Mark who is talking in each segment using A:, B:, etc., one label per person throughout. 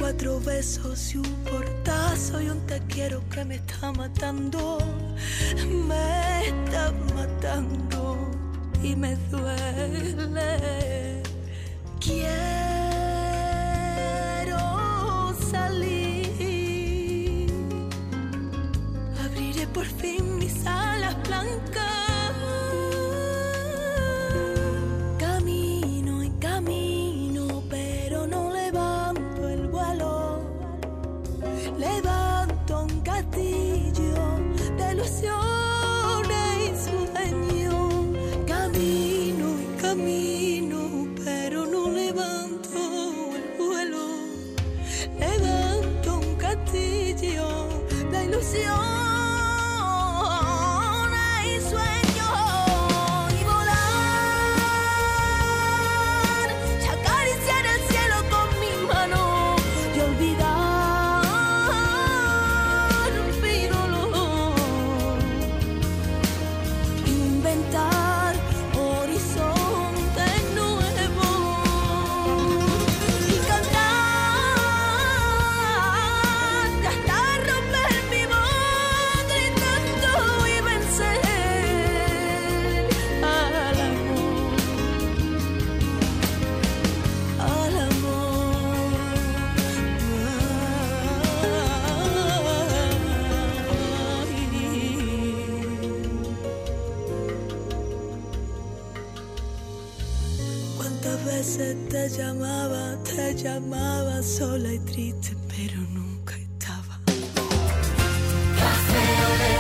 A: 4 besos y un portazo y un te quiero que me está matando. Me está matando y me duele. Quiero salir, abriré por fin mis alas blancas. Camino y camino, pero no levanto el vuelo. Levanto un castillo de ilusiones y sueños. Camino y camino, pero no levanto el vuelo. Levanto un castillo de ilusión. Te llamaba sola y triste, pero nunca estaba. Café Olé.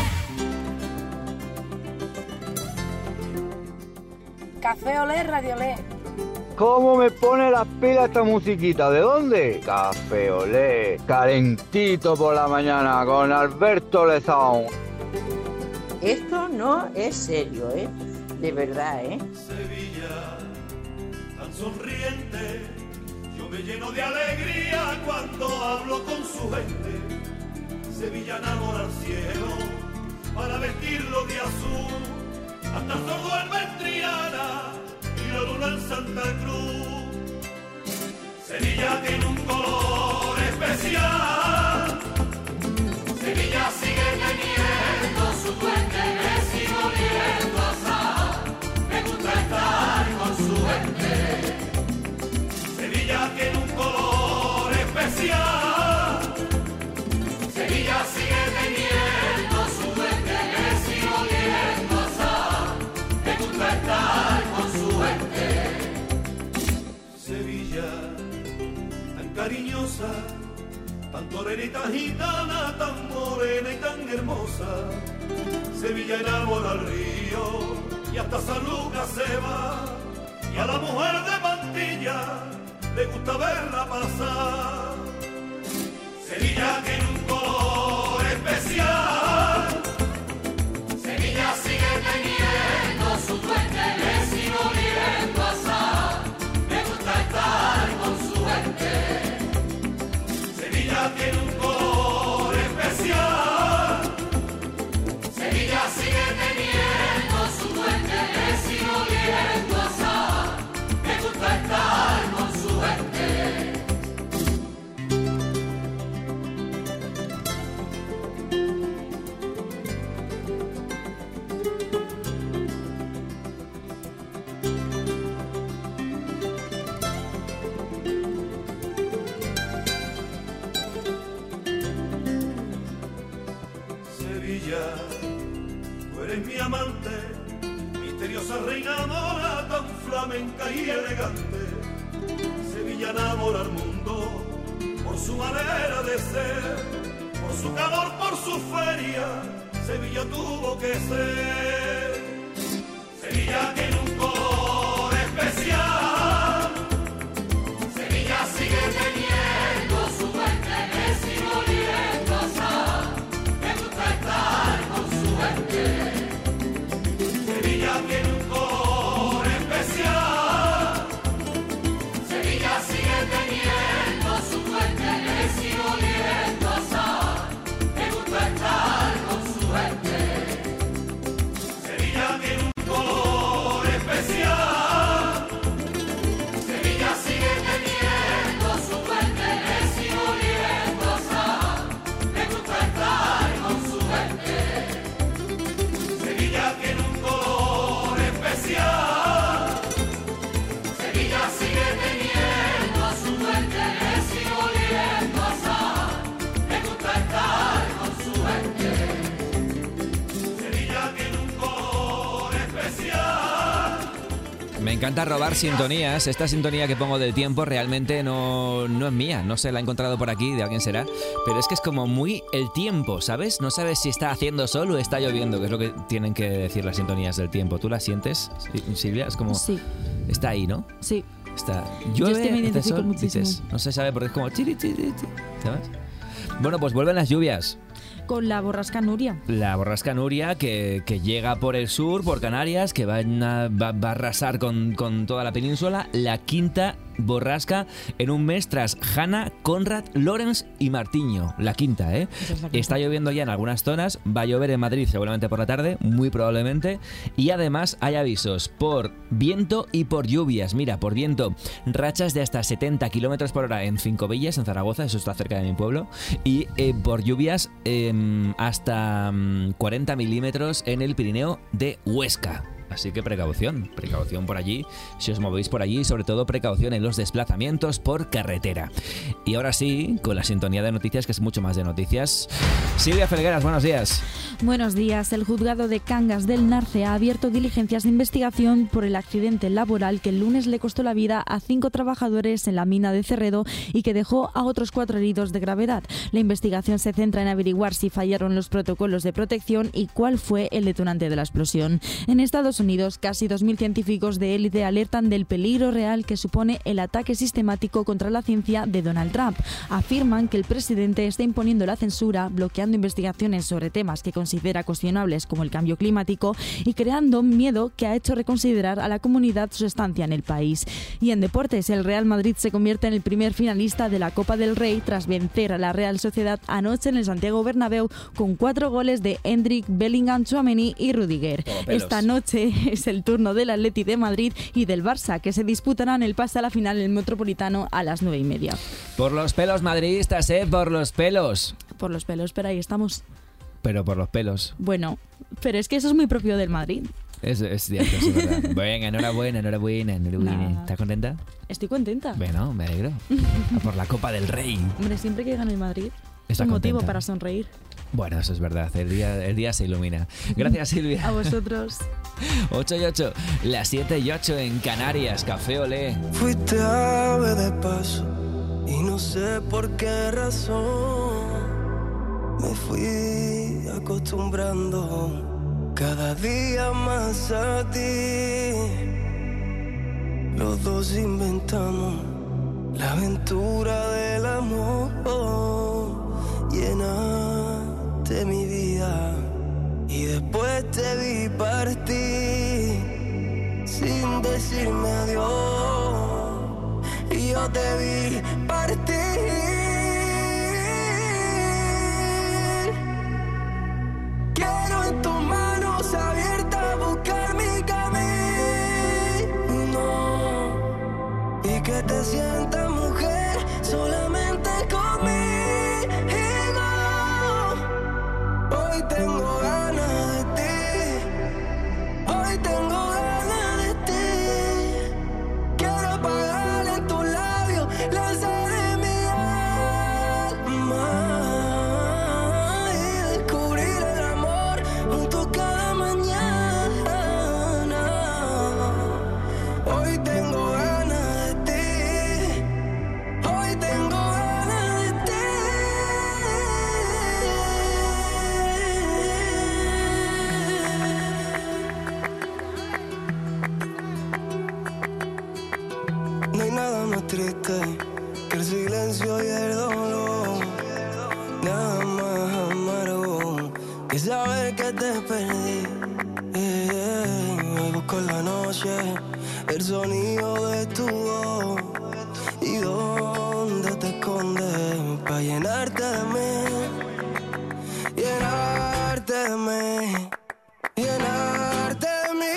B: Café Olé, Radio Olé.
C: ¿Cómo me pone las pilas esta musiquita? ¿De dónde? Café Olé, calentito por la mañana con Alberto Lezaun.
D: Esto no es serio, ¿eh? De verdad, ¿eh?
E: Sevilla, tan sonriente, yo me lleno de alegría cuando hablo con su gente. Sevilla enamora al cielo para vestirlo de azul, hasta el sol duerme en Triana y la luna en Santa Cruz. Sevilla tiene un color especial, Sevilla sigue teniendo su duende, me sigo oliendo a sal, me gusta estar con su gente. Sevilla tiene un color especial, Sevilla sigue teniendo su duende, me sigo oliendo a sal, me gusta estar con su gente. Sevilla, tan cariñosa, tan torera y tan gitana, tan morena y tan hermosa. Sevilla enamora al río y hasta San Lucas se va, y a la mujer de Mantilla le gusta verla pasar. Sevilla tiene un color especial, Sevilla sigue teniendo su duende, le sigo oliendo a sal, me gusta estar con su gente. Sevilla tiene un color especial, Sevilla sigue teniendo su duende, le sigo oliendo a sal, me gusta estar con su gente. Tú eres mi amante, misteriosa reina mora, tan flamenca y elegante. Sevilla enamora al mundo por su manera de ser, por su calor, por su feria, Sevilla tuvo que ser. Sevilla tiene un color especial, Sevilla sigue teniendo su duende, me sigo oliendo a sal, me gusta estar con su gente. Sevilla tiene un color especial, Sevilla sigue teniendo su duende, me sigo oliendo a sal, me gusta estar con su gente.
F: Me encanta robar sintonías. Esta sintonía que pongo del tiempo realmente no es mía. No sé, la he encontrado por aquí, de alguien será. Pero es que es como muy el tiempo, ¿sabes? No sabes si está haciendo sol o está lloviendo, que es lo que tienen que decir las sintonías del tiempo. ¿Tú las sientes, Silvia? Es como...
G: Sí.
F: Está ahí, ¿no?
G: Sí.
F: Está...
G: Yo
F: Llueve,
G: es que me identifico
F: sol,
G: muchísimo.
F: dices, no se sabe porque es como... chiri, chiri, chiri, ¿sabes? Bueno, pues vuelven las lluvias.
G: Con la borrasca Nuria.
F: La borrasca Nuria que llega por el sur, por Canarias, que va a arrasar con toda la península. La quinta borrasca en un mes tras Hanna, Conrad, Lorenz y Martiño. La quinta, ¿eh? Está lloviendo ya en algunas zonas. Va a llover en Madrid seguramente por la tarde, muy probablemente. Y además hay avisos por viento y por lluvias. Mira, por viento, rachas de hasta 70 km por hora en Cincovillas, en Zaragoza. Eso está cerca de mi pueblo. Y por lluvias... hasta 40 milímetros en el Pirineo de Huesca. Así que precaución por allí, si os movéis por allí, sobre todo precaución en los desplazamientos por carretera. Y ahora sí, con la sintonía de noticias, que es mucho más de noticias. Silvia Felgueras, buenos días.
G: Buenos días. El juzgado de Cangas del Narce ha abierto diligencias de investigación por el accidente laboral que el lunes le costó la vida a 5 trabajadores en la mina de Cerredo y que dejó a otros 4 heridos de gravedad. La investigación se centra en averiguar si fallaron los protocolos de protección y cuál fue el detonante de la explosión. En Estados Unidos, casi 2.000 científicos de élite alertan del peligro real que supone el ataque sistemático contra la ciencia de Donald Trump. Afirman que el presidente está imponiendo la censura, bloqueando investigaciones sobre temas que considera cuestionables como el cambio climático y creando miedo que ha hecho reconsiderar a la comunidad su estancia en el país. Y en deportes, el Real Madrid se convierte en el primer finalista de la Copa del Rey tras vencer a la Real Sociedad anoche en el Santiago Bernabéu con 4 goles de Endrick, Bellingham, Tchouaméni y Rudiger. Esta noche es el turno del Atleti de Madrid y del Barça, que se disputarán el pase a la final en el Metropolitano a las 9:30.
F: Por los pelos madridistas, por los pelos.
G: Por los pelos, pero ahí estamos.
F: Pero por los pelos.
G: Bueno, pero es que eso es muy propio del Madrid.
F: Es cierto, es verdad. Venga, enhorabuena. ¿Estás contenta?
G: Estoy contenta.
F: Bueno, me alegro. Por la Copa del Rey.
G: Hombre, siempre que gana el Madrid es
F: Está
G: un motivo
F: contenta.
G: para sonreír.
F: Bueno, eso es verdad. El día se ilumina. Gracias, Silvia.
G: A vosotros.
F: 8:08, las 7:08 en Canarias. Café Olé.
H: Fuiste ave de paso y no sé por qué razón me fui acostumbrando cada día más a ti. Los dos inventamos la aventura del amor. Llenaste mi vida y después te vi partir sin decirme adiós. Y yo te vi partir. Quiero en tus manos abiertas buscar mi camino y que te sientas mujer solamente conmigo. Hoy tengo ganas de ti. Hoy tengo ganas de ti. Quiero apagar en tus labios la sed de mi alma y descubrir el amor junto cada mañana. Hoy tengo ganas de ti. Hoy tengo ganas de ti. No hay nada más triste que el silencio y el dolor. Nada más amargo que saber que te perdí. Hoy busco en la noche el sonido de tu voz. ¿Y dónde te escondes para llenarte de mí? Llenarte de mí. Llenarte de mí.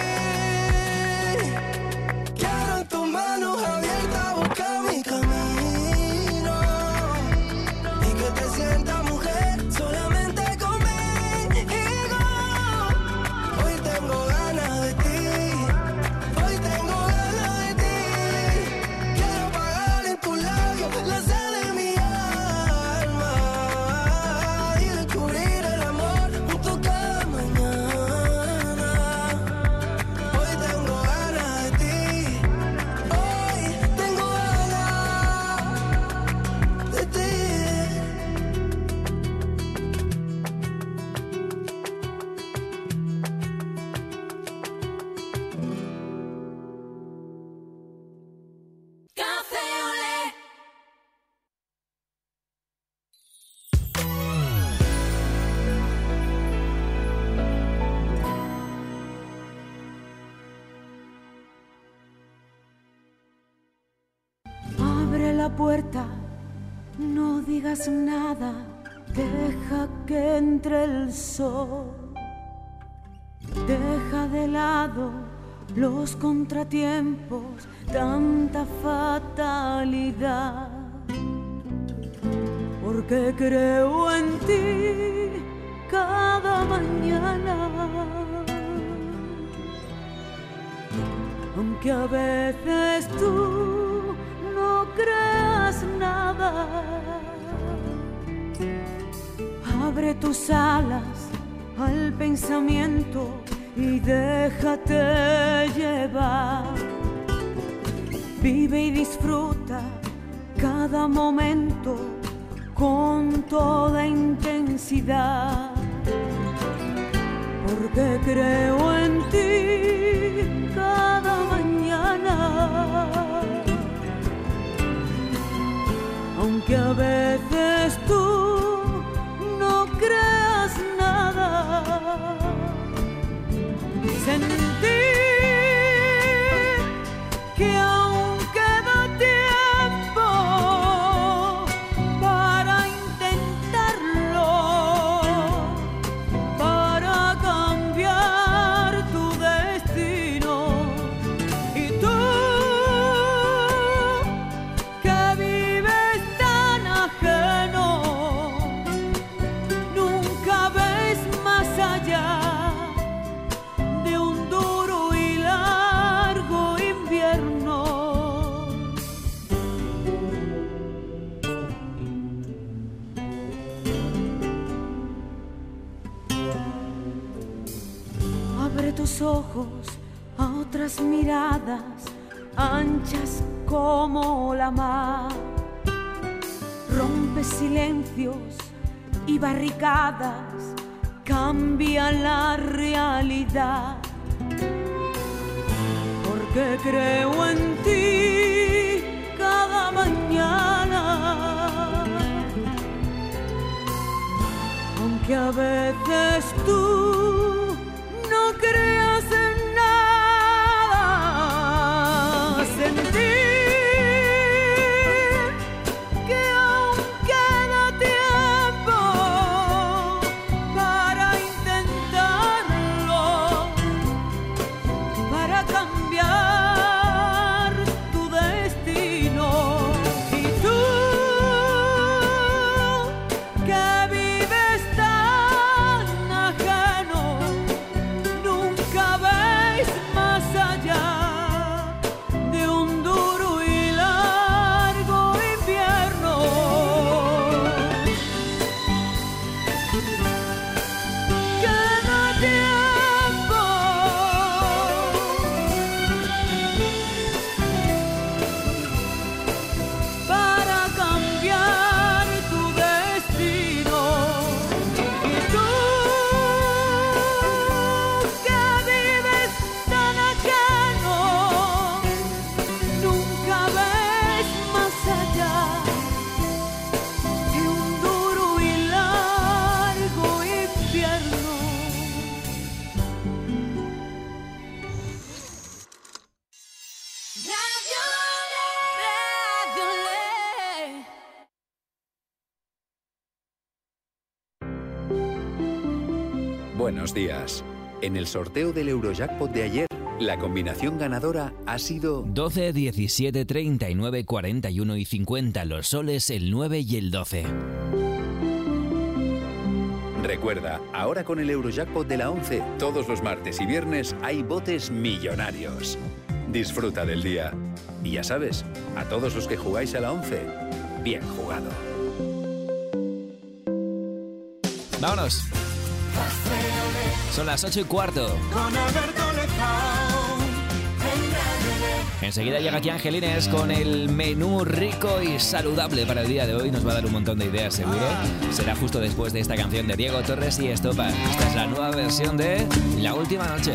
H: Quiero en tus manos abiertas buscar mi camino y que te sientas mujer solamente conmigo. Hoy tengo ganas de ti. Hoy tengo ganas de ti. Quiero apagar en tus labios la sed de mi alma y descubrir el amor junto a
A: la puerta, no digas nada, deja que entre el sol. Deja de lado los contratiempos, tanta fatalidad, porque creo en ti cada mañana, aunque a veces tú no creas nada. Abre tus alas al pensamiento y déjate llevar. Vive y disfruta cada momento con toda intensidad, porque creo en ti cada mañana, aunque a veces tú no creas nada. Sentir que aún queda tiempo para intentarlo, para cambiar tu destino. Y tú que vives tan ajeno, nunca ves más allá. Abre tus ojos a otras miradas, anchas como la mar. Rompe silencios y barricadas, cambia la realidad, porque creo en ti cada mañana, aunque a veces tú no creas en nada. Sentir que aún queda tiempo para intentarlo, para cambiar tu destino. Y tú que vives tan ajeno, nunca ves más allá de un duro y largo invierno. Queda tiempo para cambiar tu destino. Y tú que vives tan ajeno, nunca ves más allá de un duro y largo invierno.
I: Buenos días. En el sorteo del Eurojackpot de ayer, la combinación ganadora ha sido
F: 12, 17, 39, 41 y 50. Los soles, el 9 y el 12.
I: Recuerda, ahora con el Eurojackpot de la 11, todos los martes y viernes hay botes millonarios. Disfruta del día. Y ya sabes, a todos los que jugáis a la 11, bien jugado.
F: ¡Vámonos! Son las 8:15.
H: Con Alberto Lezao.
F: Enseguida llega aquí Angelines con el menú rico y saludable para el día de hoy. Nos va a dar un montón de ideas, seguro. Será justo después de esta canción de Diego Torres y Estopa. Esta es la nueva versión de La Última Noche.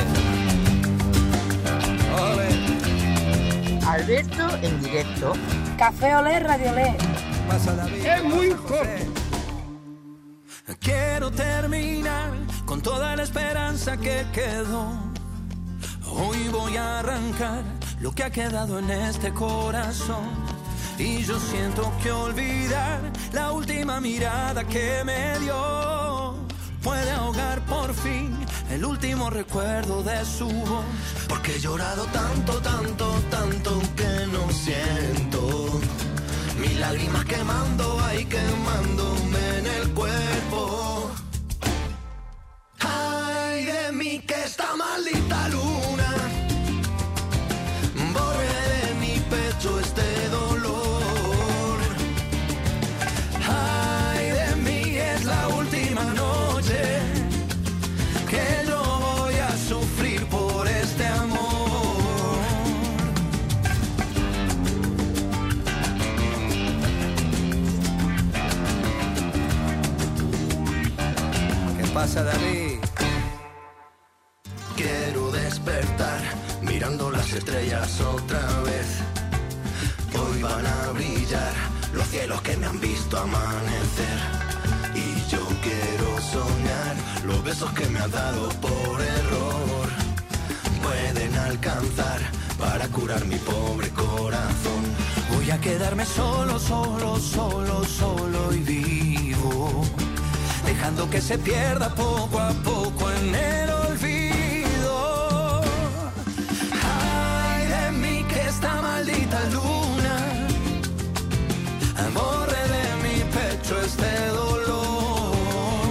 D: Alberto en directo.
B: Café Olé, Radio Olé.
H: Es muy joven. Quiero terminar con toda la esperanza que quedó. Hoy voy a arrancar lo que ha quedado en este corazón. Y yo siento que olvidar la última mirada que me dio puede ahogar por fin el último recuerdo de su voz. Porque he llorado tanto, tanto, tanto que no siento mis lágrimas quemando, ahí quemándome en el cuerpo. Ay de mí que esta maldita luna borre de mi pecho este dolor. Ay de mí es la última noche que yo voy a sufrir por este amor. ¿Qué pasa, David? Quiero despertar mirando las estrellas otra vez. Hoy van a brillar los cielos que me han visto amanecer. Y yo quiero soñar los besos que me has dado por error. Pueden alcanzar para curar mi pobre corazón. Voy a quedarme solo, solo, solo, solo y vivo, dejando que se pierda poco a poco en el olvido. Ay de mí que esta maldita luna borre de mi pecho este dolor.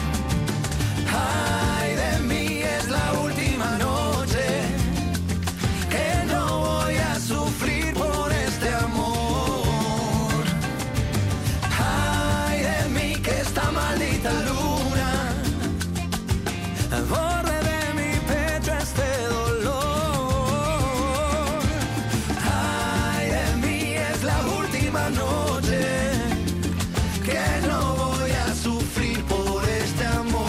H: Ay de mí es la última noche que no voy a sufrir por este amor. Ay de mí que esta maldita luna borre de mi pecho este dolor. Ay de mí es la última noche que no voy a sufrir por este amor.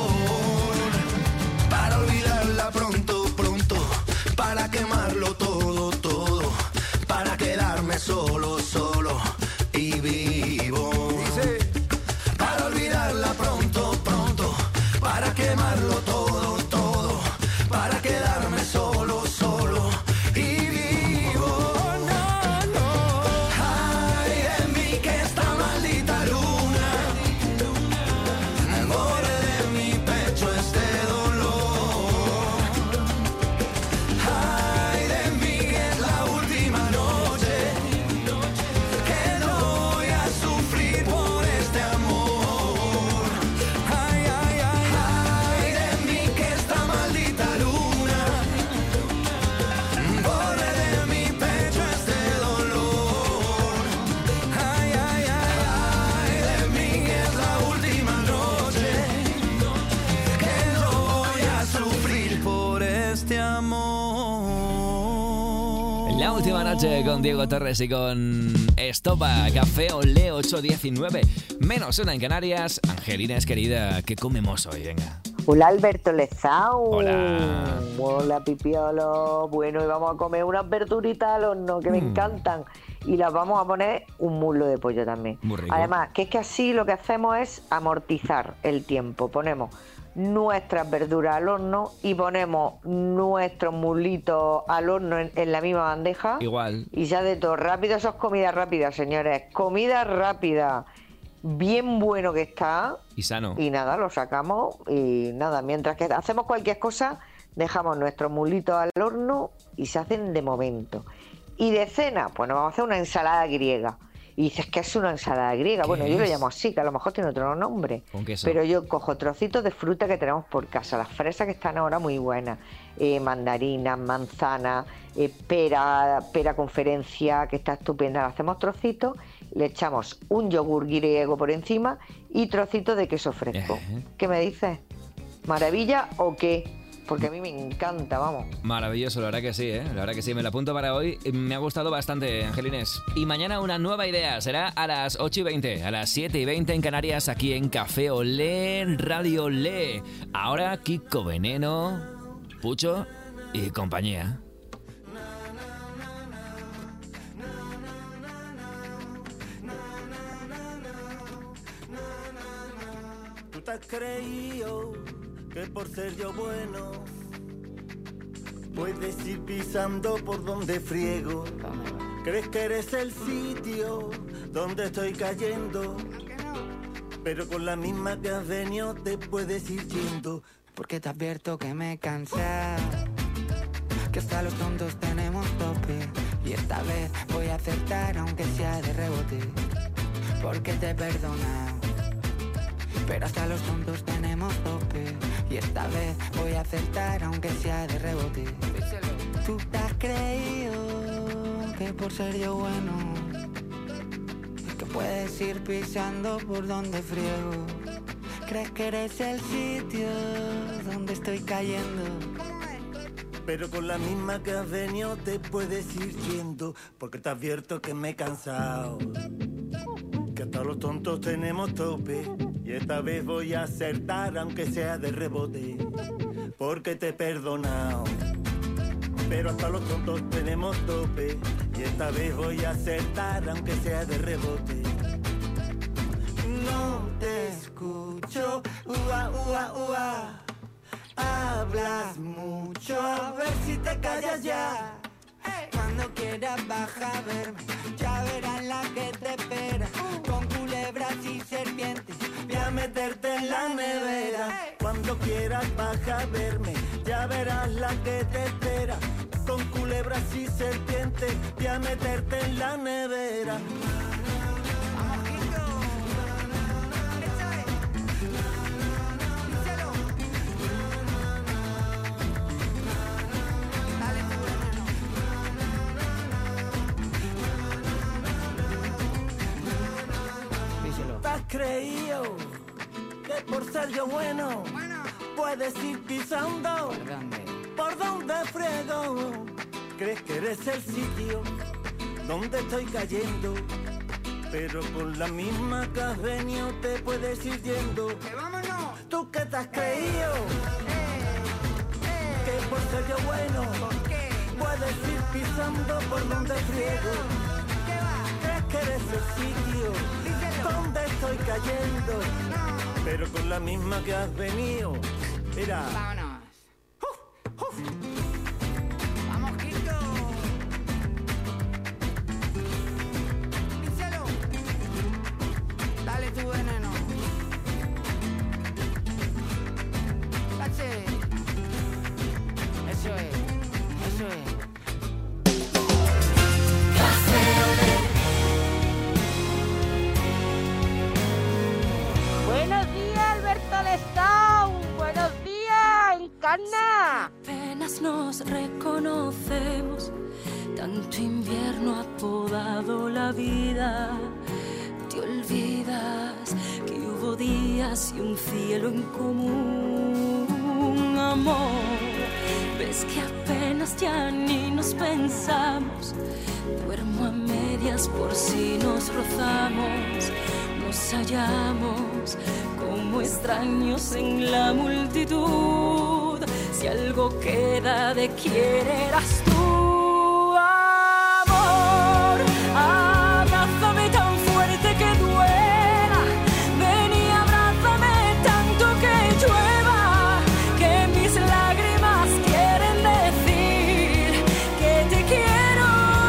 H: Para olvidarla pronto, pronto, para quemarlo todo, todo, para quedarme solo, solo y vivo. Para olvidarla pronto, pronto, para quemarlo todo, todo, para quedarme solo, solo y vivo. No, no. Ay de mí que esta maldita luna borre de mi pecho este dolor. Ay de mí es la última noche que no voy a sufrir por este amor. Ay, ay, ay, ay de mí que esta maldita luna borre de mi pecho este dolor. Ay, ay, ay, ay de mí es la última noche que no voy a sufrir por este amor.
F: La última noche con Diego Torres y con Estopa, Café Olé 8:19. Menos una en Canarias. Angelina es querida, ¿qué comemos hoy? Venga.
J: Hola Alberto Lezao.
F: Hola.
J: Hola Pipiolo. Bueno, y vamos a comer unas verduritas al horno que me encantan. Y las vamos a poner un muslo de pollo también.
F: Muy rico.
J: Además, que es que así lo que hacemos es amortizar el tiempo. Ponemos nuestras verduras al horno y ponemos nuestros muslitos al horno en la misma bandeja.
F: Igual.
J: Y ya de todo rápido, eso es comida rápida, señores. Comida rápida. Bien bueno que está.
F: Y sano.
J: Y nada, lo sacamos y nada, mientras que hacemos cualquier cosa, dejamos nuestros muslitos al horno y se hacen de momento. Y de cena, pues nos vamos a hacer una ensalada griega. Y dices que es una ensalada griega. Bueno, yo lo llamo así, que a lo mejor tiene otro nombre.
F: ¿Con queso?
J: Pero yo cojo trocitos de fruta que tenemos por casa. Las fresas que están ahora muy buenas. Mandarinas, manzanas, pera conferencia, que está estupenda. La hacemos trocitos, le echamos un yogur griego por encima y trocitos de queso fresco. ¿Qué me dices? ¿Maravilla o qué? Porque a mí me encanta, vamos.
F: Maravilloso, la verdad que sí, ¿eh? La verdad que sí, me lo apunto para hoy. Me ha gustado bastante, Angelines. Y mañana una nueva idea, será a las 8:20, a las 7:20 en Canarias, aquí en Café Olé, Radio Olé. Ahora Kiko Veneno, Pucho y compañía.
H: ¿Tú te has creído que por ser yo bueno puedes ir pisando por donde friego?
K: Crees que eres el sitio donde estoy cayendo, pero con la misma que has venido te puedes ir yendo.
L: Porque te advierto que me he cansado, que hasta los tontos tenemos tope. Y esta vez voy a acertar aunque sea de rebote. Porque te he perdonado, pero hasta los tontos tenemos tope. Y esta vez voy a acertar aunque sea de rebote. Tú te has creído que por ser yo bueno, que puedes ir pisando por donde friego. Crees que eres el sitio donde estoy cayendo,
K: pero con la misma que has venido te puedes ir yendo. Porque te advierto que me he cansado, que hasta los tontos tenemos tope. Y esta vez voy a acertar aunque sea de rebote. Porque te he perdonado, pero hasta los tontos tenemos tope. Y esta vez voy a acertar aunque sea de rebote. No te escucho, ua, ua, ua. Hablas mucho, a ver si te callas ya.
L: Cuando quieras baja a verme, ya verás la que te espera. Con culebras y serpientes
K: voy a meterte en la nevera. Cuando quieras baja a verme, ya verás la que te espera. Con culebras y serpientes voy a meterte en la nevera. ¿Has creído que por ser yo bueno puedes ir pisando por donde friego? Crees que eres el sitio donde estoy cayendo, pero con la misma que has venido te puedes ir yendo. ¿Tú qué te has creído? Que por ser yo bueno puedes ir pisando por donde friego. ¿Crees que eres el sitio donde estoy cayendo? Pero con la misma que has venido. Mira.
L: Vámonos. Vamos, Quito. Díselo. Dale tu veneno. Tache. Eso es. Eso es.
D: Buenos días, Alberto Lestau. Buenos días, Encarna.
A: Apenas nos reconocemos, tanto invierno ha podado la vida. Te olvidas que hubo días y un cielo en común, amor. Ves que apenas ya ni nos pensamos. Duermo a medias por si nos rozamos. Nos hallamos como extraños en la multitud. Si algo queda de quién eras tú, amor. Abrázame tan fuerte que duela. Ven y abrázame tanto que llueva. Que mis lágrimas quieren decir que te quiero,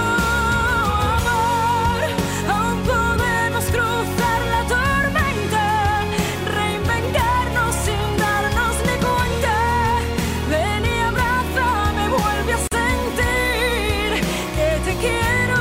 A: amor. Aún podemos cruzar la tormenta, reinventarnos sin darnos ni cuenta. Ven y abrázame, vuelve a sentir que te quiero,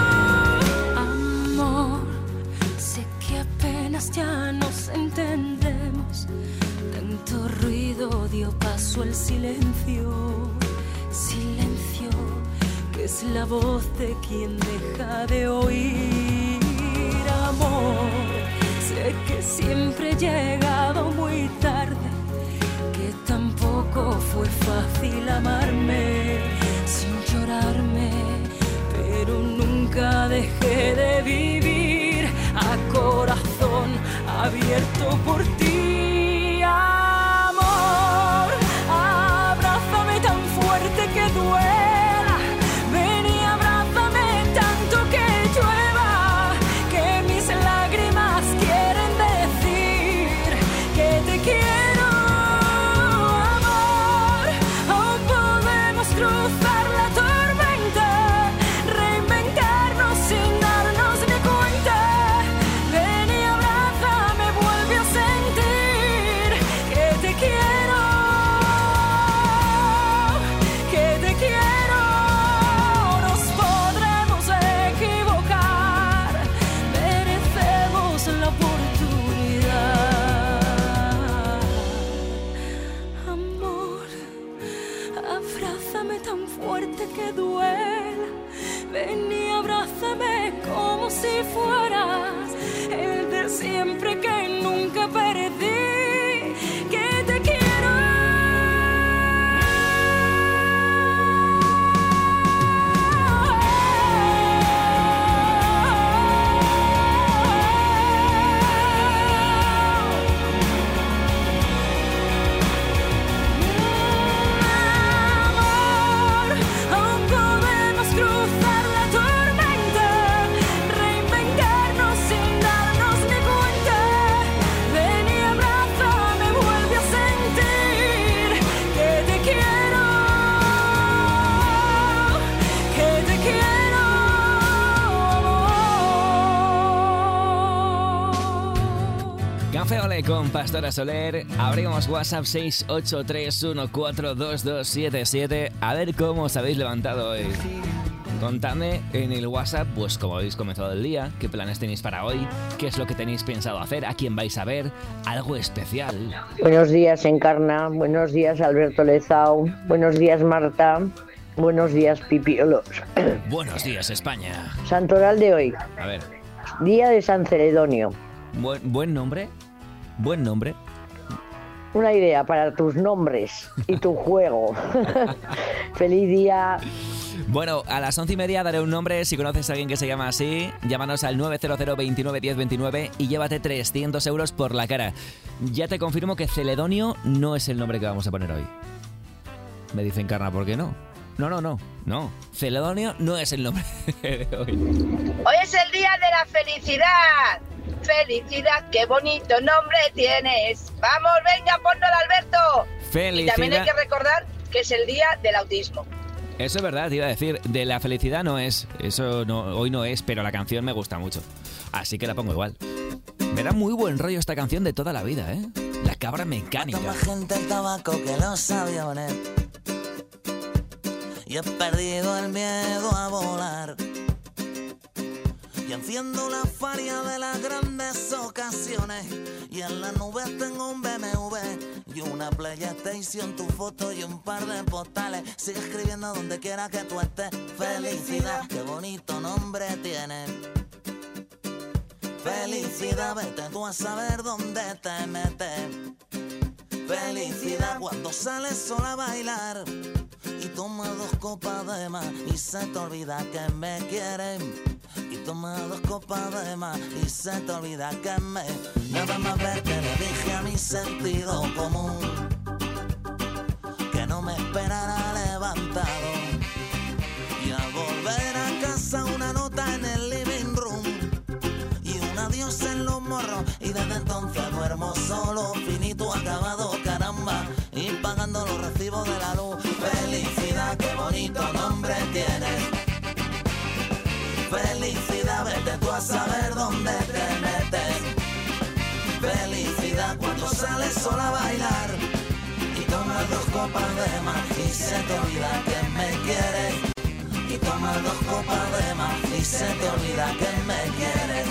A: amor. Sé que apenas ya nos entendemos. Tanto ruido dio paso al silencio. Silencio que es la voz de quien deja de oír, amor. Sé que siempre he llegado muy tarde, que tampoco fue fácil amarme sin llorarme, pero nunca dejé de vivir a corazón abierto por ti, amor. Abrázame tan fuerte que duela. Ven y abrázame tanto que llueva. Que mis lágrimas quieren decir que te quiero, amor. Aún podemos cruzar tan fuerte que duela. Ven y abrázame como si fueras el de siempre que nunca perdí, que te quiero.
F: Café Olé con Pastora Soler. Abrimos WhatsApp 683142277. A ver cómo os habéis levantado hoy. Contadme en el WhatsApp, pues cómo habéis comenzado el día, qué planes tenéis para hoy, qué es lo que tenéis pensado hacer, a quién vais a ver, algo especial.
D: Buenos días, Encarna. Buenos días, Alberto Lezao. Buenos días, Marta. Buenos días, Pipiolos.
F: Buenos días, España.
D: Santoral de hoy.
F: A ver.
D: Día de San Celedonio.
F: Buen nombre. Buen nombre.
D: Una idea para tus nombres y tu juego. Feliz día.
F: Bueno, a las 11:30 daré un nombre. Si conoces a alguien que se llama así, llámanos al 900 29 10 29 y llévate 300 euros por la cara. Ya te confirmo que Celedonio no es el nombre que vamos a poner hoy. Me dicen, Carna, ¿por qué no? No. Celedonio no es el nombre de hoy.
B: Hoy es el día de la felicidad. Felicidad, qué bonito nombre tienes. Vamos, venga, ponlo al Alberto.
F: Felicidad.
B: Y también hay que recordar que es el día del autismo.
F: Eso es verdad, te iba a decir. De la felicidad no es. Eso no, hoy no es, pero la canción me gusta mucho. Así que la pongo igual. Me da muy buen rollo esta canción de toda la vida, ¿eh? La cabra mecánica.
M: Toma gente el tabaco que los aviones. Y he perdido el miedo a volar. Y enciendo la faria de las grandes ocasiones. Y en las nubes tengo un BMW y una PlayStation, tu foto y un par de postales. Sigue escribiendo donde quiera que tú estés. Felicidad, qué bonito nombre tiene. Felicidad, vete tú a saber dónde te metes. Felicidad, cuando sales sola a bailar y tomas 2 copas de más y se te olvida que me quieren. Y toma 2 copas de más y se te olvida que me... Nada más ver que le dije a mi sentido común que no me esperara levantado. Y al volver a casa una nota en el living room y un adiós en los morros. Y desde entonces duermo solo, finito, acabado, caramba, y pagando los recibos de la luz. Felicidad, qué bonito nombre tienes. Felicidad, vete tú a saber dónde te metes. Felicidad, cuando sales sola a bailar y tomas 2 copas de más y se te olvida que me quieres. Y tomas 2 copas de más y se te olvida que me quieres.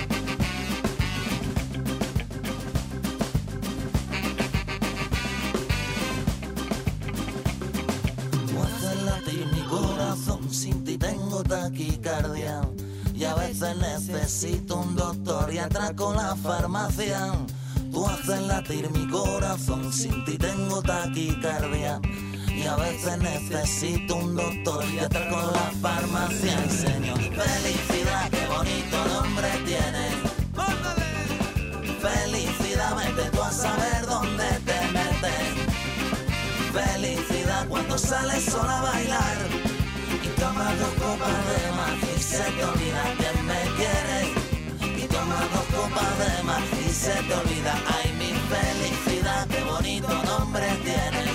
M: Tú haces latir mi corazón, sin ti tengo taquicardia. Y a veces necesito un doctor y atraco la farmacia. Tú haces latir mi corazón, sin ti tengo taquicardia. Y a veces necesito un doctor y atraco la farmacia. Y señor, felicidad, qué bonito nombre tienes. Felicidad, vete tú a saber dónde te metes. Felicidad, cuando sales sola a bailar y tomas 2 copas de más y se te olvida que me quieres. Y tomas 2 copas de más y se te olvida. Ay, mi felicidad, qué bonito nombre tienes.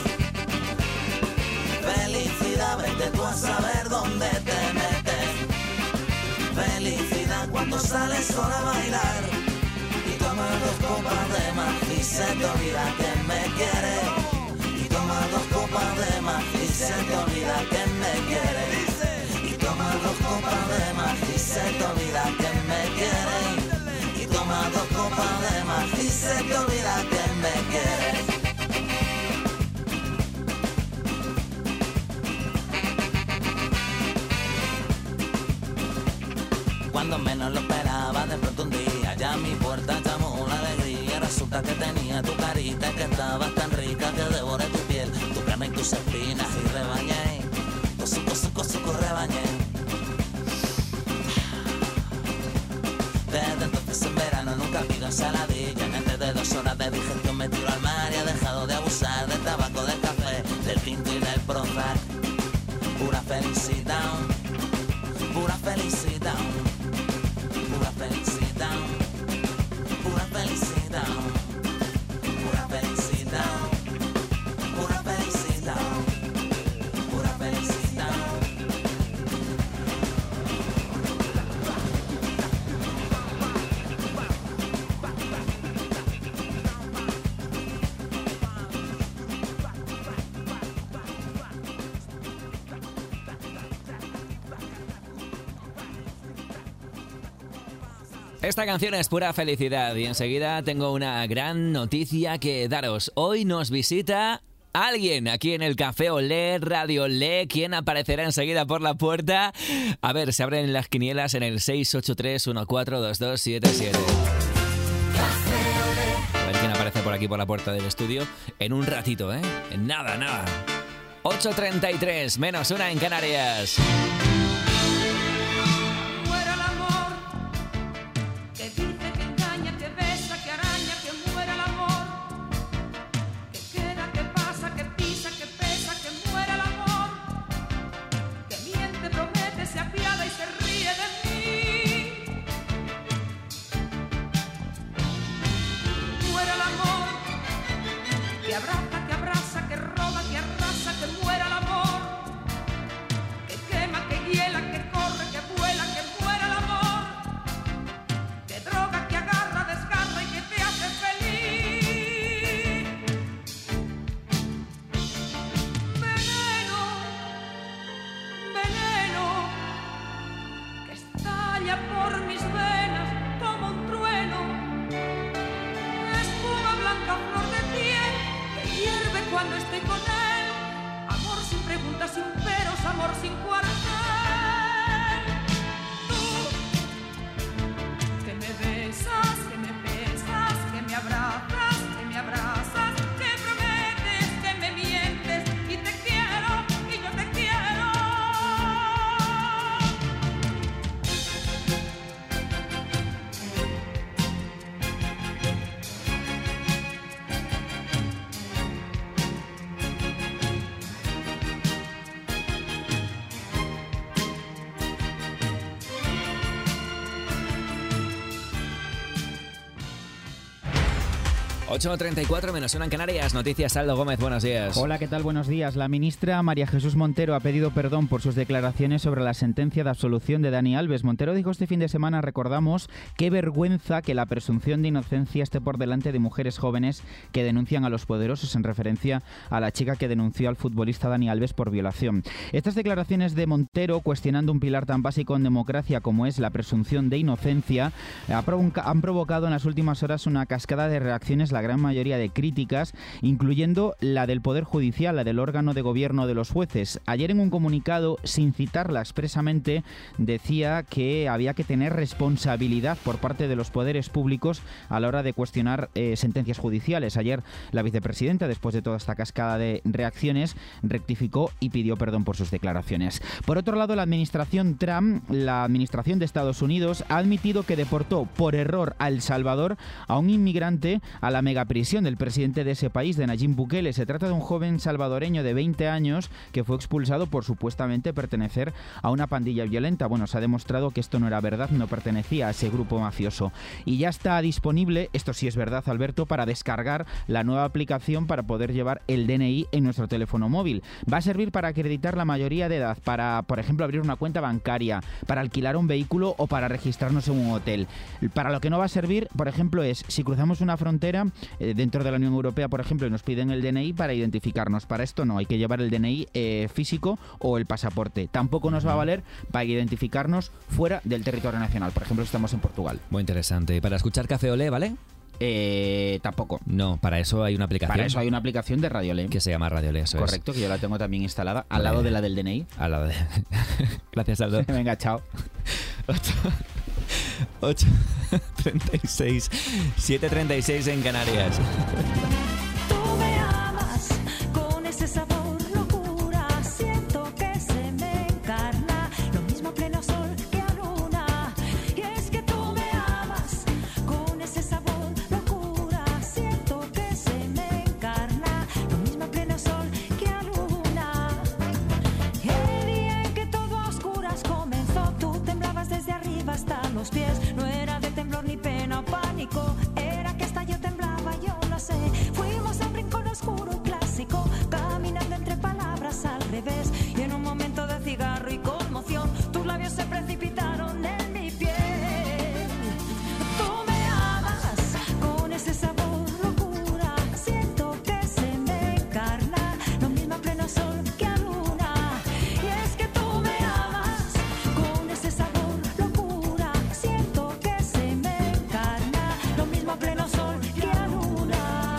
M: Felicidad, vete tú a saber dónde te metes. Felicidad, cuando sales sola a bailar y tomas 2 copas de más y se te olvida que me quieres. Y tomas 2 copas de más y se te olvida que me quieres. Y tomas 2 copas de más y se te olvida que me quieres. Y tomas 2 copas de más y se te olvida que me quieres. Cuando menos lo esperaba, de pronto un día ya a mi puerta llamó la alegría. Resulta que tenía tu carita y que estabas tan rica que devoré tu piel, tu carne y tus espinas y rebañé. Cosuco, rebañé. Desde entonces en verano nunca pido ensaladilla. En antes de 2 horas de digestión me tiro al mar y he dejado de abusar del tabaco, del café, del tinto y del Prozac. Pura felicidad, pura felicidad, pura felicidad, pura felicidad, pura felicidad, pura felicidad, pura felicidad.
F: Esta canción es pura felicidad y enseguida tengo una gran noticia que daros. Hoy nos visita alguien aquí en el Café Olé, Radio Olé. ¿Quién aparecerá enseguida por la puerta? A ver, se abren las quinielas en el 683-142277. A ver quién aparece por aquí por la puerta del estudio en un ratito, ¿eh? En nada. 8:33, -1 en Canarias.
N: Que abraza, que roba, que arrasa, que muera el amor. Que quema, que hiela, que corre, que vuela, que muera el amor. Que droga, que agarra, desgarra y que te hace feliz. Veneno, veneno, que estalla por mis venas como un trueno. Espuma blanca, flor de piel, hierve cuando estoy con él. Amor sin preguntas, sin peros, amor sin cuartel. Tú, que me besas, que me besas, que me abrazas, que prometes, que me mientes. Y te quiero, y yo te quiero.
F: -1 en Canarias. Noticias, Aldo Gómez, buenos días.
O: Hola, ¿qué tal? Buenos días. La ministra María Jesús Montero ha pedido perdón por sus declaraciones sobre la sentencia de absolución de Dani Alves. Montero dijo este fin de semana, recordamos, qué vergüenza que la presunción de inocencia esté por delante de mujeres jóvenes que denuncian a los poderosos, en referencia a la chica que denunció al futbolista Dani Alves por violación. Estas declaraciones de Montero, cuestionando un pilar tan básico en democracia como es la presunción de inocencia, han provocado en las últimas horas una cascada de reacciones, la gran mayoría de críticas, incluyendo la del Poder Judicial, la del órgano de gobierno de los jueces. Ayer, en un comunicado, sin citarla expresamente, decía que había que tener responsabilidad por parte de los poderes públicos a la hora de cuestionar sentencias judiciales. Ayer la vicepresidenta, después de toda esta cascada de reacciones, rectificó y pidió perdón por sus declaraciones. Por otro lado, la administración Trump, la administración de Estados Unidos, ha admitido que deportó por error a El Salvador a un inmigrante a la megaprisión del presidente de ese país, de Nayib Bukele. Se trata de un joven salvadoreño de 20 años que fue expulsado por supuestamente pertenecer a una pandilla violenta. Bueno, se ha demostrado que esto no era verdad, no pertenecía a ese grupo mafioso. Y ya está disponible, esto sí es verdad, Alberto, para descargar la nueva aplicación para poder llevar el DNI en nuestro teléfono móvil. Va a servir para acreditar la mayoría de edad, para, por ejemplo, abrir una cuenta bancaria, para alquilar un vehículo o para registrarnos en un hotel. Para lo que no va a servir, por ejemplo, es si cruzamos una frontera dentro de la Unión Europea, por ejemplo, y nos piden el DNI para identificarnos. Para esto no, hay que llevar el DNI físico o el pasaporte. Tampoco nos va a valer para identificarnos fuera del territorio nacional, por ejemplo, si estamos en Portugal.
F: Muy interesante. Para escuchar Café Olé, ¿vale?
O: Tampoco.
F: No, para eso hay una aplicación.
O: Para eso hay una aplicación de Radio Olé.
F: Que se llama Radio Olé, eso
O: correcto,
F: es.
O: Que yo la tengo también instalada al lado de la del DNI.
F: Al lado de... Gracias, Aldo.
O: Venga, chao.
F: 8:36, 7:36 en Canarias.
A: Tú me amas con ese sabor locura, siento que se me encarna, lo mismo a pleno sol que a luna. Y es que tú me amas con ese sabor locura, siento que se me encarna, lo mismo a pleno sol que a luna. El día en que todo a oscuras comenzó, tú temblabas desde arriba hasta los pies, no era de temblor ni pena o pánico, era que hasta yo temblaba, yo lo sé. Fuimos a un rincón oscuro y clásico, caminando entre palabras al revés, y en un momento de cigarro y conmoción, tus labios se precipitaron en mi piel. Tú me amas con ese sabor locura, siento que se me encarna, lo mismo a pleno sol que a luna. Y es que tú me amas con ese sabor locura, siento que se me encarna, lo mismo a pleno sol que a luna.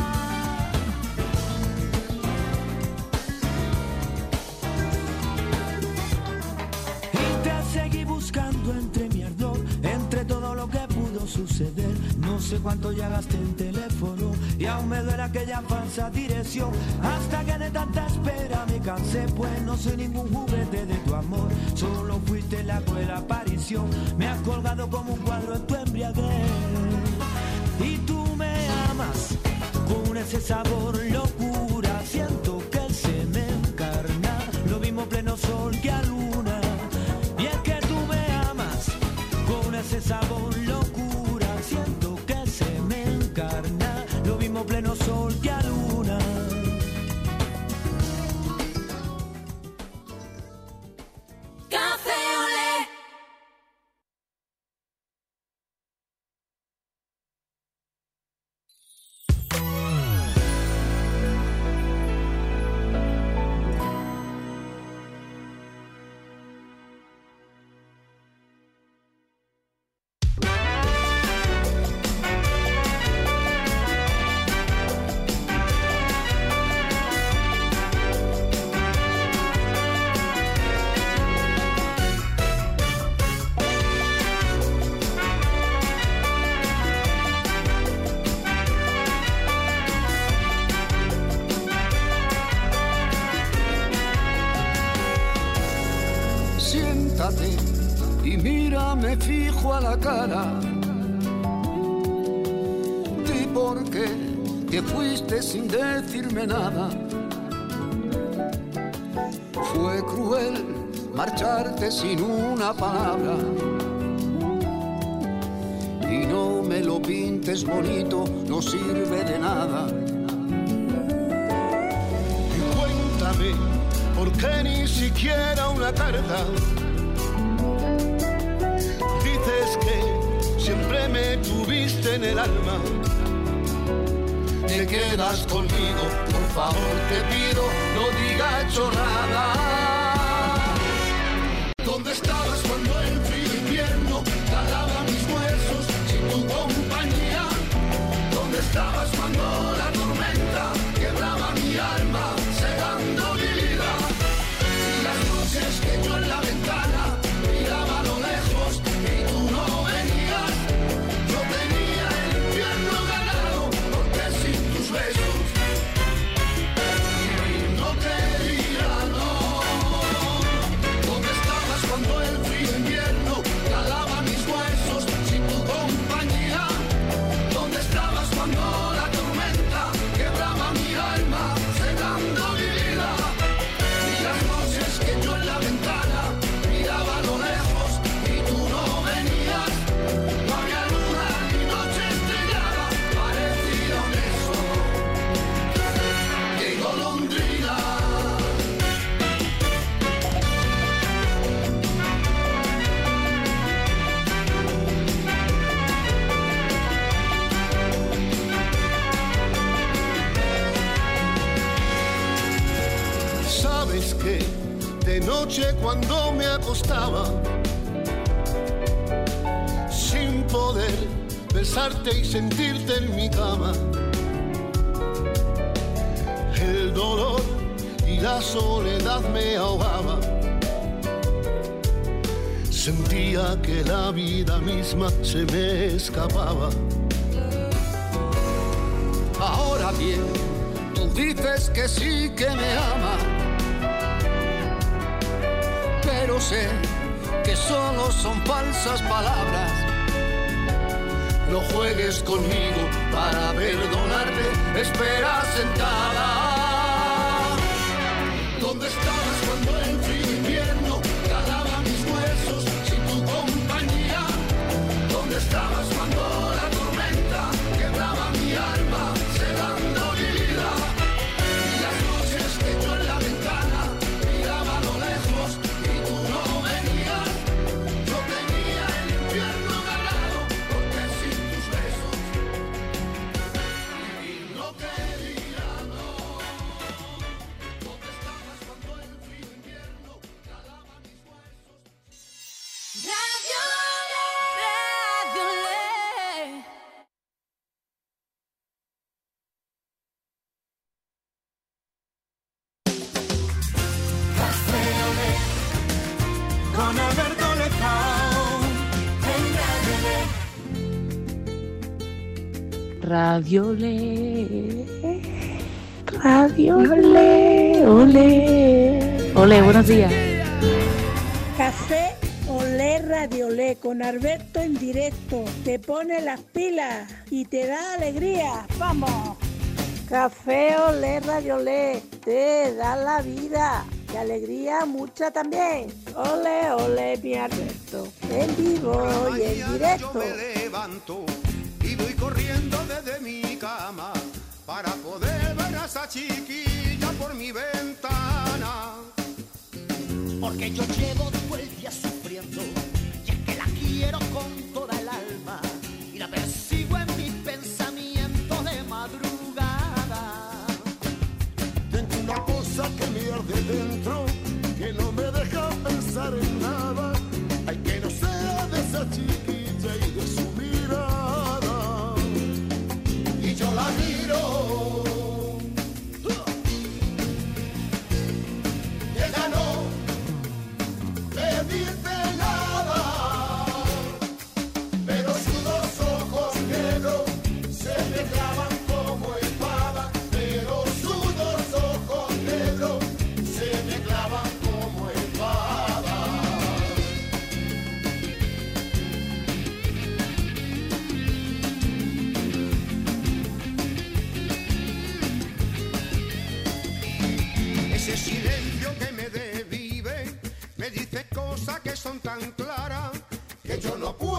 H: Y te seguí buscando entre mi ardor, entre todo lo que pudo suceder. No sé cuánto ya gasté en teléfono y aún me duele aquella falsa dirección. Hasta que de tanta espera me cansé, pues no soy ningún juguete de tu amor. Solo fuiste la cruel aparición, me has colgado como un cuadro en tu embriaguez. Y tú me amas con ese sabor locura, siento que se me encarna, lo mismo pleno sol que a luna. Y es que tú me amas con ese sabor locura, siento que se me encarna, lo mismo pleno sol que a luna.
A: Café Olé.
P: Siéntate y mírame fijo a la cara. Di por qué te fuiste sin decirme nada. Fue cruel marcharte sin una palabra. Y no me lo pintes bonito, no sirve de nada.
E: Y cuéntame, ¿por qué ni siquiera una carta? Dices que siempre me tuviste en el alma.
P: Te quedas conmigo, por favor te pido, no digas chorrada. ¿Dónde estabas cuando el frío invierno talaba mis huesos sin tu compañía? ¿Dónde estabas cuando la tormenta quebraba mi alma, cegando mi vida? Y las noches que yo en la ventana miraba a lo lejos y tú no venías, yo tenía el infierno ganado, porque sin tus besos no quería, no. ¿Dónde estabas cuando el frío invierno calaba mis huesos sin tu compañía? ¿Dónde estabas cuando la tormenta quebraba mi alma, cegando mi vida? Y las noches que yo en la ventana miraba a lo lejos y tú no venías, no había luna ni noche estrellada, parecía un eso de golondrina.
E: Sabes que de noche cuando me acostaba, sin poder besarte y sentirte en mi cama, el dolor y la soledad me ahogaba.
P: sentía que la vida misma se me escapaba. Ahora bien, tú dices que sí que me amas, pero sé que solo son falsas palabras. No juegues conmigo para perdonarte, espera sentada. ¿Dónde estabas cuando el frío invierno calaba mis huesos sin tu compañía? ¿Dónde estabas cuando la tormenta quebraba mi alma sedando vida? Y las noches que yo en la ventana miraba a lo lejos y tú no venías. Yo tenía el infierno ganado porque sin tus besos vivir no quería, no. ¿Dónde estabas cuando el frío invierno calaba mis huesos?
A: Radio Le.
H: Con Alberto Lezao en
Q: Radio Le. Radio Le. Ole. Ole, buenos días.
R: Café Olé Radio Le con Alberto en directo. Te pone las pilas y te da alegría. ¡Vamos! Café Olé Radio Le te da la vida y alegría mucha también. Ole, ole, mi Alberto. En vivo y en directo.
P: Yo me levanto y voy corriendo desde mi cama para poder ver a esa chiquilla por mi ventana.
S: Porque yo llevo todo el día sufriendo y es que la quiero con toda el alma y la persigo en mis pensamientos de madrugada.
P: Tengo una cosa que me arde dentro, que no me deja pensar en nada. Ay, que no sea de esa chiquilla y de su mirada. Y yo la miro. Y ella no me dice nada, pero sus dos ojos negros se me clavan como espada. Pero sus dos ojos negros se me clavan como espada. Ese silencio que me desvive me dice cosas que son tan claras que yo no puedo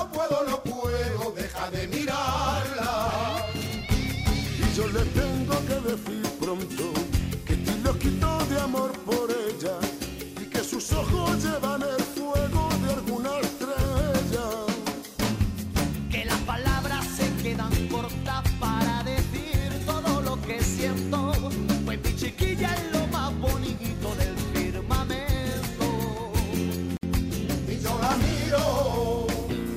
P: dejar de mirarla. Y yo le tengo que decir pronto que estoy loquito de amor por ella y que sus ojos llevan el fuego de alguna estrella.
S: Que las palabras se quedan cortas para decir todo lo que siento. Pues mi chiquilla es lo más bonito del firmamento.
P: Y yo la miro.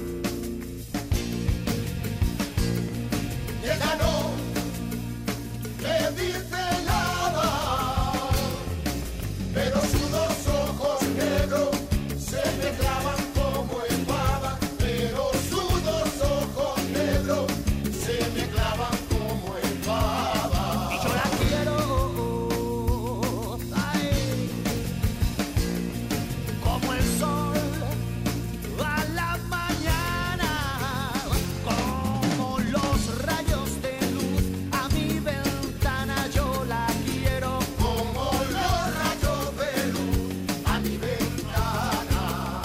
P: Y ella no me dice nada, pero sus dos ojos negros se me clavan como espada. Pero sus dos ojos negros se me clavan como espada.
S: Y yo la quiero, ay, como el sol a la mañana, como los rayos de luz a mi ventana. Yo la quiero
P: como los rayos de luz a mi ventana.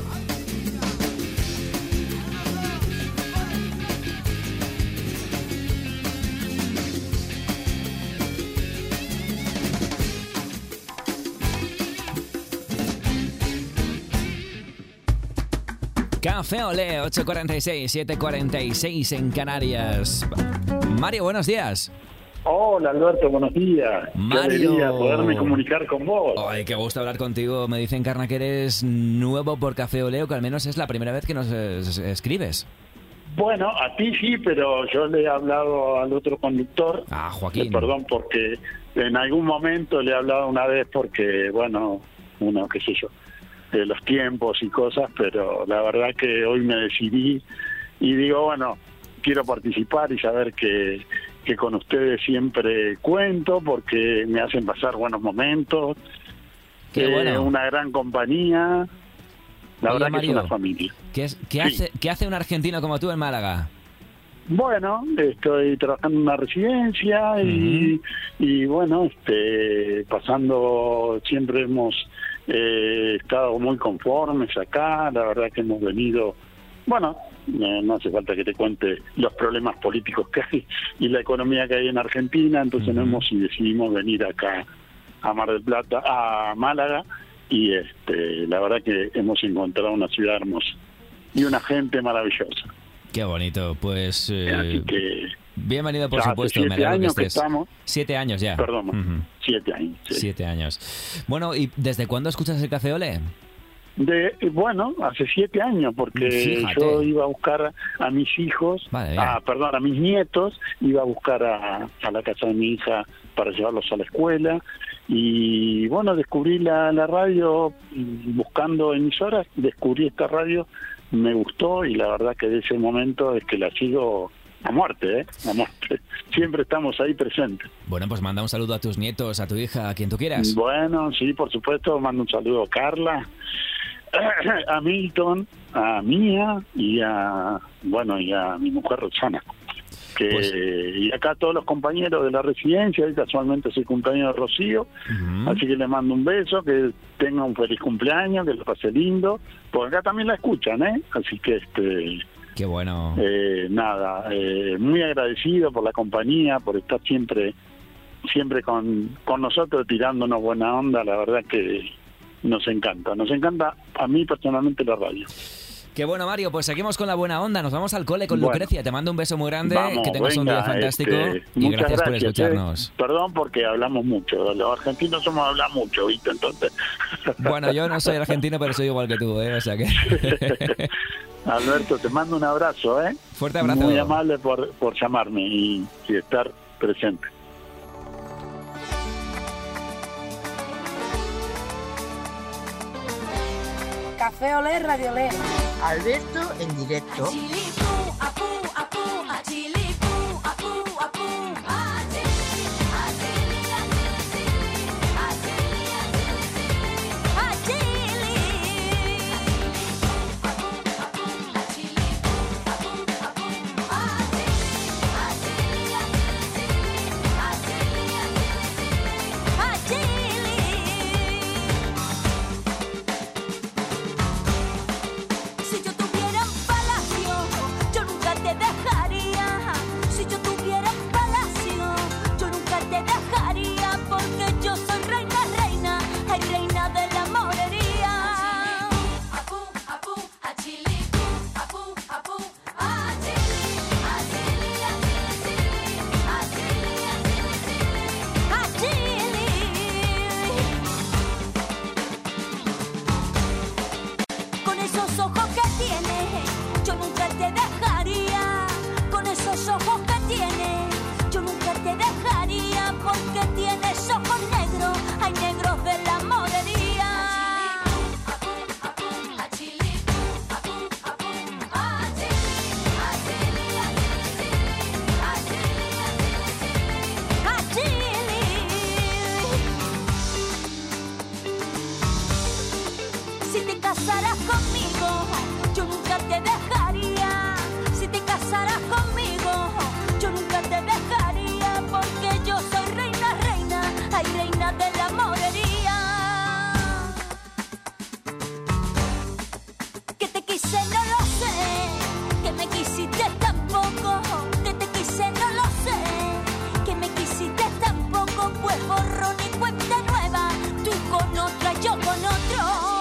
F: Café Olé, 8:46, 7:46 en Canarias. Mario, buenos días.
T: Hola Alberto, buenos días.
F: Mario.
T: Qué alegría poderme comunicar con vos.
F: Ay, qué gusto hablar contigo. Me dice Encarna que eres nuevo por Café Olé, o que al menos es la primera vez que nos escribes.
T: Bueno, a ti sí, pero yo le he hablado al otro conductor.
F: Ah, Joaquín.
T: Perdón, porque en algún momento le he hablado una vez porque, bueno, uno, qué sé yo. los tiempos y cosas, pero la verdad que hoy me decidí y digo, bueno, quiero participar y saber que con ustedes siempre cuento porque me hacen pasar buenos momentos.
F: Qué bueno.
T: Una gran compañía. La
F: Oye,
T: verdad que
F: Mario,
T: es una familia.
F: ¿Qué hace un argentino como tú en Málaga?
T: Bueno, estoy trabajando en una residencia y bueno, pasando, siempre hemos estado muy conformes acá. La verdad que hemos venido, bueno, no hace falta que te cuente los problemas políticos que hay y la economía que hay en Argentina, entonces decidimos venir acá a Mar del Plata, a Málaga, y la verdad que hemos encontrado una ciudad hermosa y una gente maravillosa.
F: Qué bonito, pues
T: Así que,
F: bienvenido, por
T: hace
F: supuesto.
T: 7
F: Me alegro
T: años
F: que
T: que
F: estés.
T: estamos.
F: 7 años ya.
T: Perdón, 7 años. Sí.
F: 7 años. Bueno, ¿y desde cuándo escuchas el Café Olé?
T: Bueno, hace 7 años, porque
F: Fíjate.
T: yo iba a buscar a mis hijos, a mis nietos, iba a buscar a la casa de mi hija para llevarlos a la escuela, y bueno, descubrí la radio, buscando emisoras, descubrí esta radio, me gustó, y la verdad que de ese momento es que la sigo a muerte, a muerte. Siempre estamos ahí presentes.
F: Bueno, pues manda un saludo a tus nietos, a tu hija, a quien tú quieras.
T: Bueno, sí, por supuesto, mando un saludo a Carla, a Milton, a Mía y a mi mujer Roxana. Y acá todos los compañeros de la residencia, y casualmente es el cumpleaños de Rocío, así que le mando un beso, que tenga un feliz cumpleaños, que lo pase lindo, porque acá también la escuchan, así que
F: qué bueno.
T: Muy agradecido por la compañía, por estar siempre con nosotros, tirándonos buena onda. La verdad que nos encanta a mí personalmente la radio.
F: Qué bueno, Mario, pues seguimos con la buena onda, nos vamos al cole con
T: Bueno.
F: Lucrecia. Te mando un beso muy grande,
T: Vamos,
F: que tengas un
T: venga,
F: día fantástico y
T: muchas
F: gracias por escucharnos.
T: Perdón porque hablamos mucho, los argentinos somos hablar mucho, ¿viste? Entonces.
F: Bueno, yo no soy argentino, pero soy igual que tú, o sea que...
T: Alberto, te mando un abrazo,
F: Fuerte abrazo.
T: Muy amable por llamarme y estar presente.
R: Café Olé, Radio Olé.
U: Alberto en directo.
A: Si yo tuviera un palacio, yo nunca te dejaría. Si yo tuviera un palacio, yo nunca te dejaría. Porque yo soy reina, reina, ay, reina de la morería. Con esos ojos que tiene, yo nunca te dejaría. Con esos ojos que tiene, yo nunca te dejaría. Porque tienes ojos negros, hay negros de la morería. Si te casaras conmigo, yo nunca te dejaría. Si te casaras conmigo, yo nunca te dejaría. Porque yo soy reina, reina, ay, reina de la morería. Que te quise no lo sé, que me quisiste tampoco. Que te quise no lo sé, que me quisiste tampoco. Pues borrón y cuenta nueva, tú con otra, yo con otro.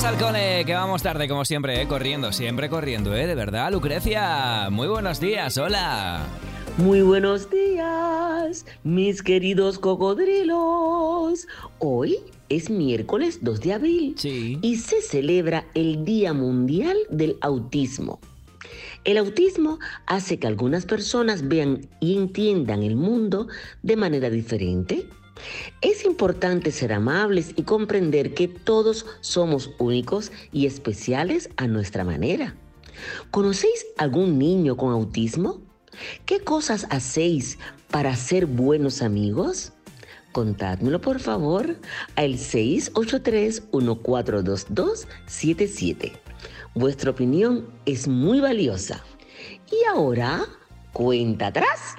F: Vamos al cole, que vamos tarde como siempre, corriendo, siempre corriendo, de verdad. Lucrecia, muy buenos días, hola.
Q: Muy buenos días, mis queridos cocodrilos. Hoy es miércoles 2 de abril y se celebra el Día Mundial del Autismo. El autismo hace que algunas personas vean y entiendan el mundo de manera diferente. Es importante ser amables y comprender que todos somos únicos y especiales a nuestra manera. ¿Conocéis algún niño con autismo? ¿Qué cosas hacéis para ser buenos amigos? Contádmelo por favor al 683-142277. Vuestra opinión es muy valiosa. Y ahora, cuenta atrás.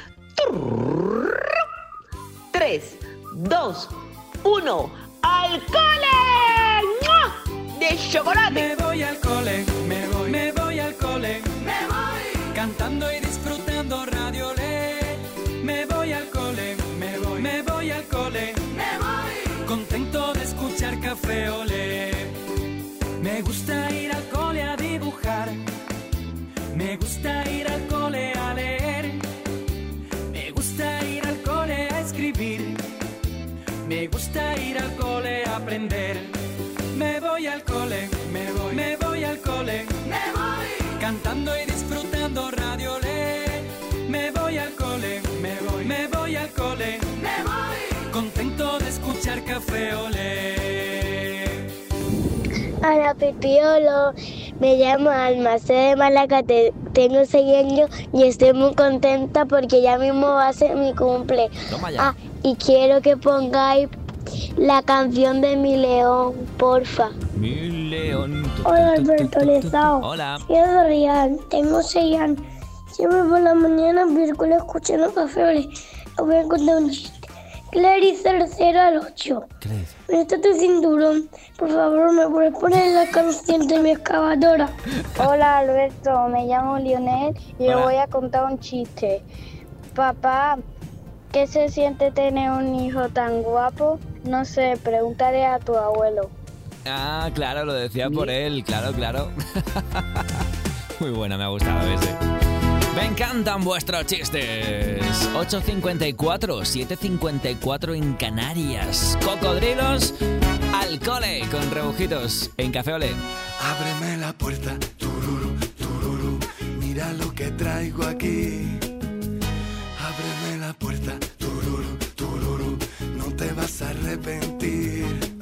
Q: 3, 2, 1, ¡al cole! ¡Mua! ¡De chocolate!
C: Me voy al cole, me voy al cole, me voy cantando y disfrutando Radio Olé. Me voy al cole, me voy al cole, me voy contento de escuchar Café Olé. Me gusta ir al cole a dibujar, me gusta ir al cole a leer, me gusta ir al cole a escribir, me gusta ir al cole a aprender. Me voy al cole, me voy al cole, me voy cantando y disfrutando Radio Olé. Me voy al cole, me voy al cole, me voy contento de escuchar Café Olé.
V: Hola Pipiolo, me llamo Alma, soy de Málaga, tengo 6 años y estoy muy contenta porque ya mismo va a ser mi cumple.
F: Toma ya.
V: Y quiero que pongáis la canción de Mi León, porfa.
F: Mi león.
V: Hola Alberto Lezao.
F: Hola.
V: Soy Dorian, tengo 6 años. Siempre por la mañana, miércoles, escuchando Café Olé. Os voy a contar un chiste. Clarice del 0 al 8. ¿Dónde está tu cinturón? Por favor, ¿me puedes poner la canción de mi excavadora? Hola Alberto, me llamo Lionel y os voy a contar un chiste. Papá, ¿qué se siente tener un hijo tan guapo? No sé, pregúntale a tu abuelo.
F: Ah, claro, lo decía por él, claro. Muy buena, me ha gustado ese. Me encantan vuestros chistes. 8:54, 7:54 en Canarias. Cocodrilos al cole con rebujitos en Café Olé.
P: Ábreme la puerta, tururú, tururú, mira lo que traigo aquí. Ábreme la puerta, tururú, tururú, no te vas a arrepentir.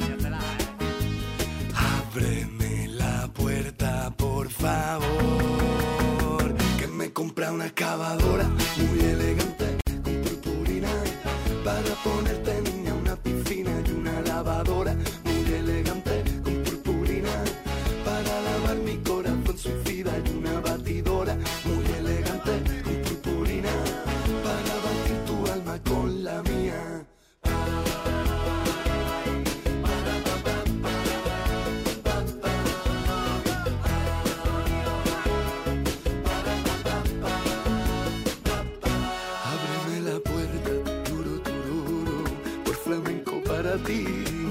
P: Ábreme la puerta, por favor, que me compra una excavadora muy elegante con purpurina para ponerte, niña, una piscina y una lavadora muy elegante con purpurina para lavar mi corazón suicida y una batidora muy elegante con purpurina para batir tu alma con la mía. Ti.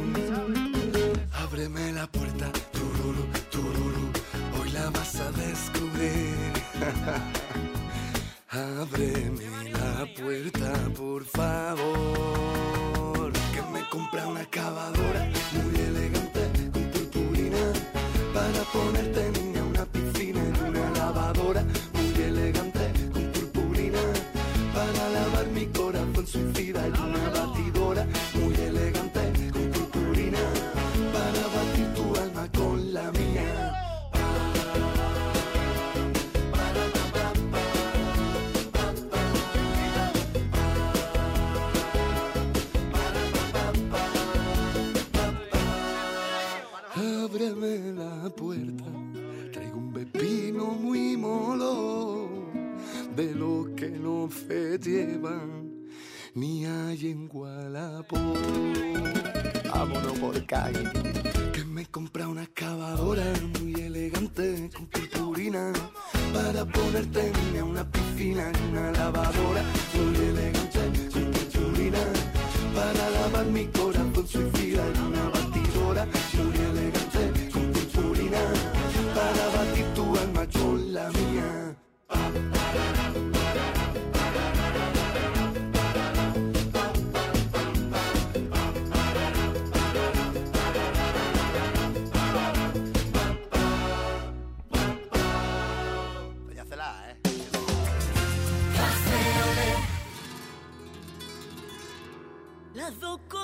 P: Ábreme la puerta, tururú, tururú, hoy la vas a descubrir. Ábreme la puerta, por favor, que me compra una excavadora muy elegante con purpurina para ponerte, niña, una piscina y una lavadora muy elegante con purpurina para lavar mi corazón suicida y una batidora muy elegante con purpurina para batir tu alma con la mía. Ábreme la puerta, traigo un pepino muy molo, de lo que no se llevan ni hay en Gualapó. Vámonos por calle, que me compra una excavadora muy elegante con purpurina para ponerte, niña, una piscina y una lavadora muy elegante con purpurina para lavar mi corazón suicida y una batidora muy elegante con
A: las dos cosas